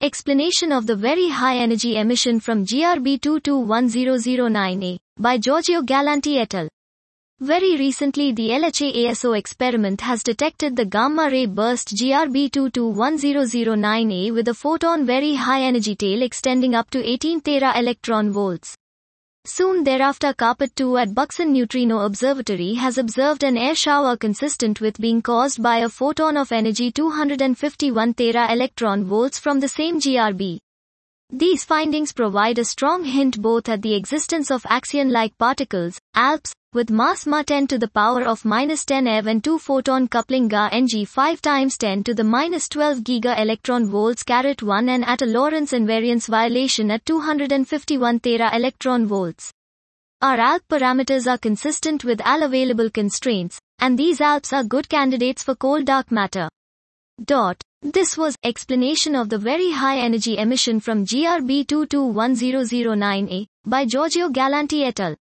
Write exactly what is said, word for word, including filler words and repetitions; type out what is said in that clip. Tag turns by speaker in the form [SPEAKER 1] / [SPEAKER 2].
[SPEAKER 1] Explanation of the Very High Energy Emission from G R B two two one zero zero nine A, by Giorgio Galanti et al. Very recently, the LHAASO experiment has detected the gamma-ray burst G R B two two one zero zero nine A with a photon very high energy tail extending up to eighteen tera electron volts. Soon thereafter, Carpet two at Buxton Neutrino Observatory has observed an air shower consistent with being caused by a photon of energy two hundred fifty-one tera electron volts from the same G R B. These findings provide a strong hint both at the existence of axion-like particles, A L Ps, with mass ma ten to the power of minus ten eV and two photon coupling Ga N G five times ten to the minus twelve giga electron volts caret one and at a Lorentz invariance violation at two hundred fifty-one tera electron volts. Our A L P parameters are consistent with all available constraints, and these A L Ps are good candidates for cold dark matter. Dot. This was explanation of the Very High Energy Emission from G R B two two one zero zero nine A by Giorgio Galanti et al.